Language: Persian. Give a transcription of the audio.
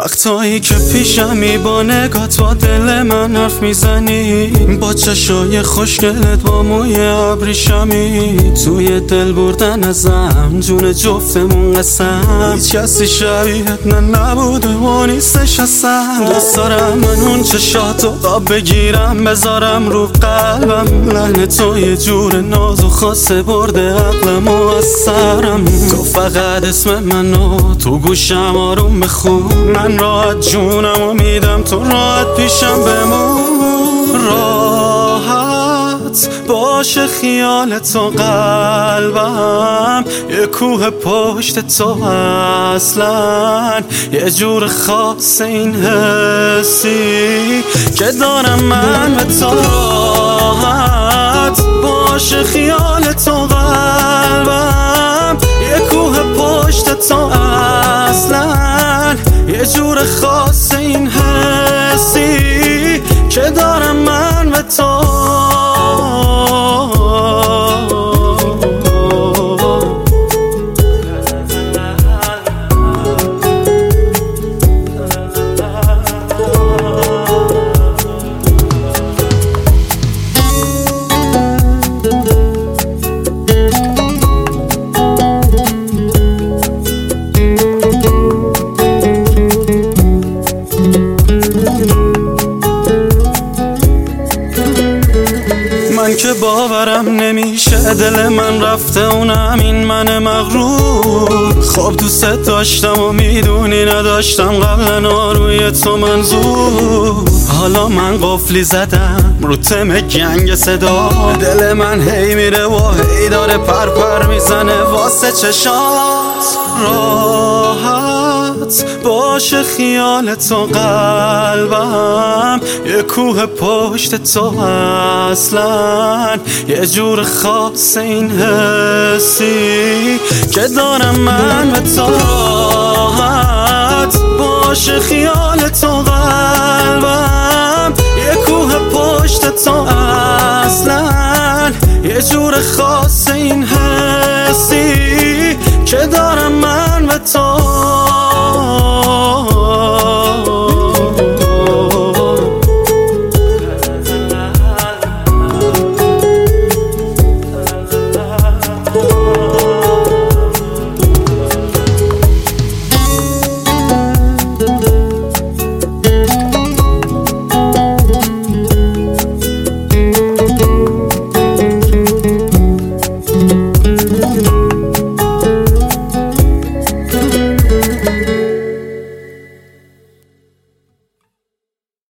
وقتایی که پیشمی با نگات با دل من حرف میزنی، با چشای خوشگلت با موی ابریشمی، توی دل بردن ازم جون جفتمون قسم. هیچ کسی شبیهت نبوده و نیستش اصلا. دوست دارم من اون چشاتو قاب بگیرم بذارم رو قلبم، لحن تو یه جور ناز و خاصه برده عقلم و از سرم. تو فقط اسم منو تو گوشم آروم بخون، من راحت جونم و میدم تو راحت پیشم بمون. راحت باشه خیال تو قلبم، یه کوه پشت تو اصلا، یه جور خاص این حسی که دارم من به تو. راحت باشه خیال تو قلبم، یه کوه پشت تو اصلا، یه جور خاص این حسی که دارم من به تو. من که باورم نمیشه دل من رفته اونم این من مغرور. خب دوست داشتم و میدونی نداشتم قبلا روی تو منظور. حالا من قفلی زدم رو تم گنگ صدا، دل من هی میره و هی داره پر میزنه واسه چشات. راحت باشه خیال تو قلبم، یه کوه پشت تو اصلا، یه جور خاص این حسی که دارم من به تو. راحت باشه خیال تو قلبم، یه کوه پشت تو اصلا، یه جور خاص این حسی که دارم من به تو.